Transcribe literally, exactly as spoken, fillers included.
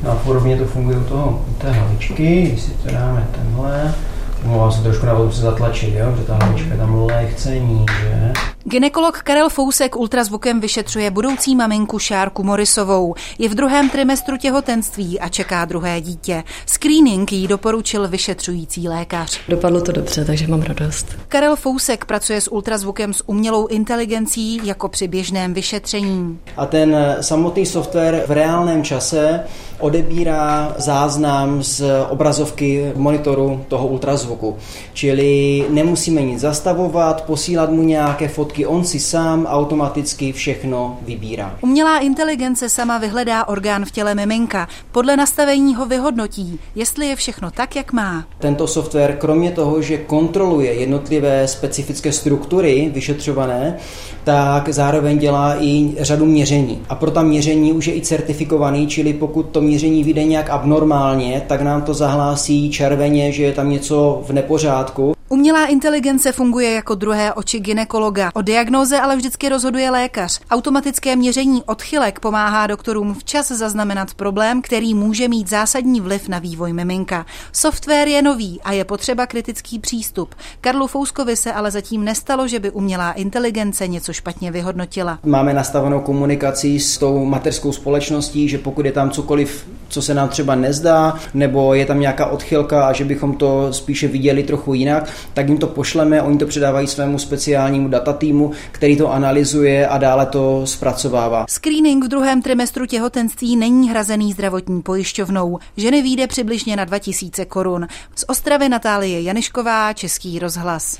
No a podobně to funguje u toho, u té hlavičky, když si to dáme tenhle, Omlouvám se trošku na vodu se zatlačit, jo? Protože ta hlavička je tam lehce níže. Gynekolog Karel Fousek ultrazvukem vyšetřuje budoucí maminku Šárku Morisovou. Je v druhém trimestru těhotenství a čeká druhé dítě. Screening jí doporučil vyšetřující lékař. Dopadlo to dobře, takže mám radost. Karel Fousek pracuje s ultrazvukem s umělou inteligencí jako při běžném vyšetření. A ten samotný software v reálném čase odebírá záznam z obrazovky monitoru toho ultrazvuku. Čili nemusíme nic zastavovat, posílat mu nějaké fotky, on si sám automaticky všechno vybírá. Umělá inteligence sama vyhledá orgán v těle miminka. Podle nastavení ho vyhodnotí, jestli je všechno tak, jak má. Tento software kromě toho, že kontroluje jednotlivé specifické struktury vyšetřované, tak zároveň dělá i řadu měření. A pro ta měření už je i certifikovaný, čili pokud to měření vyjde nějak abnormálně, tak nám to zahlásí červeně, že je tam něco v nepořádku. Umělá inteligence funguje jako druhé oči gynekologa. O diagnóze ale vždycky rozhoduje lékař. Automatické měření odchylek pomáhá doktorům včas zaznamenat problém, který může mít zásadní vliv na vývoj miminka. Software je nový a je potřeba kritický přístup. Karlu Fouskovi se ale zatím nestalo, že by umělá inteligence něco špatně vyhodnotila. Máme nastavenou komunikaci s tou mateřskou společností, že pokud je tam cokoliv, co se nám třeba nezdá, nebo je tam nějaká odchylka a že bychom to spíše viděli trochu jinak, tak jim to pošleme, oni to předávají svému speciálnímu datatýmu, který to analyzuje a dále to zpracovává. Screening v druhém trimestru těhotenství není hrazený zdravotní pojišťovnou. Ženy vyjde přibližně na dva tisíce korun. Z Ostravy Natálie Janišková, Český rozhlas.